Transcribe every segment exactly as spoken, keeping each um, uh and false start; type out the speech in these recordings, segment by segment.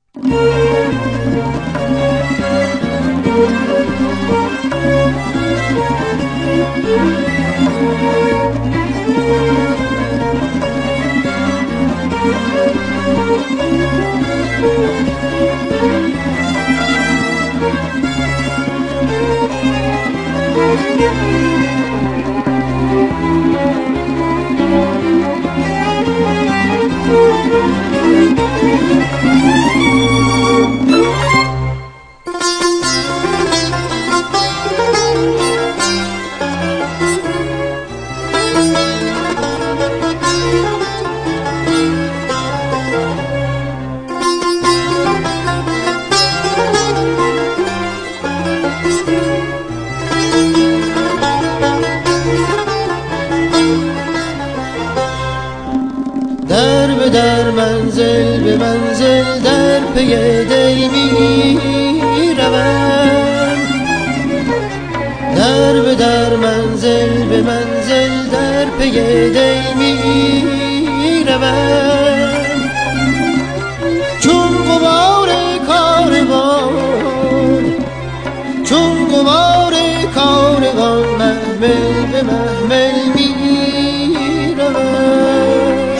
در منزل به منزل در پی دل می روم، در به در منزل به منزل در پی دل می روم، چون غبار کاروان، چون غبار کاروان محمل به محمل می روم.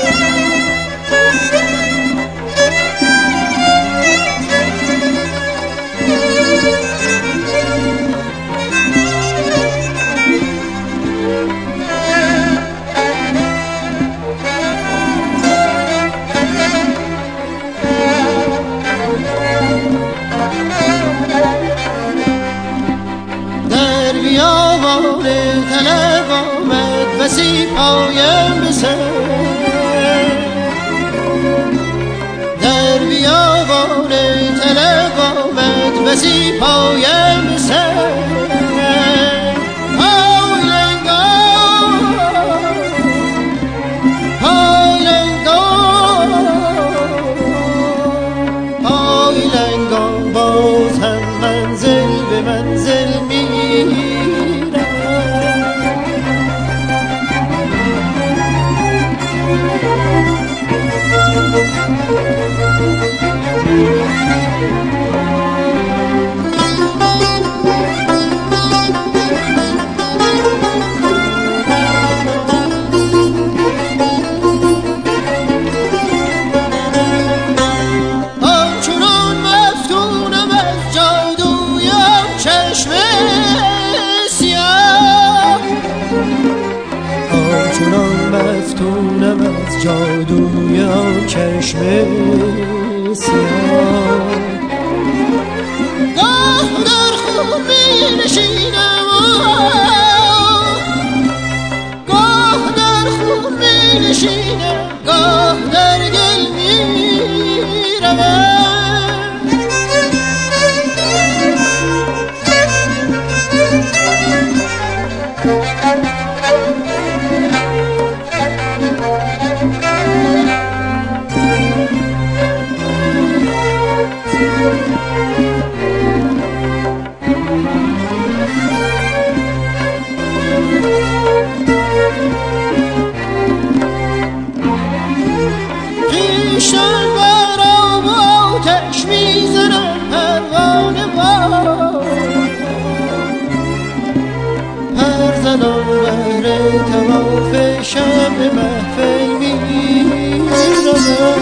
طلب آمد بسی پایم به سر، در بیابان طلب آمد بسی پایم به سر. پای لنگان، پای لنگان، پای لنگان باز هم منزل به منزل می مفتونم از جادوی آن چشم سیاه. گاه در خون می نشینم، گاه در خون می نشینم، گاه در گل می روم. پیشان بر آب و آتش میزنم پروانه وار، هر زنان بهر تواف شب محفل میرم.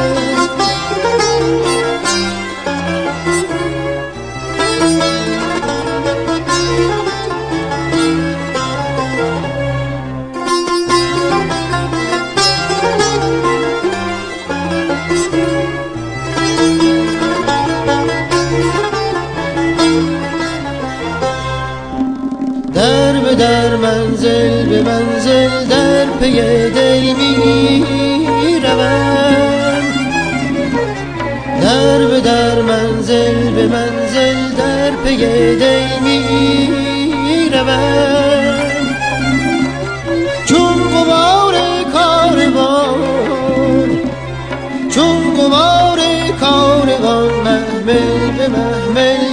در به در منزل به منزل در پی دل می روم، در به در منزل به منزل در پی دل می روم، چون غبار کاروان، چون غبار کاروان محمل به محمل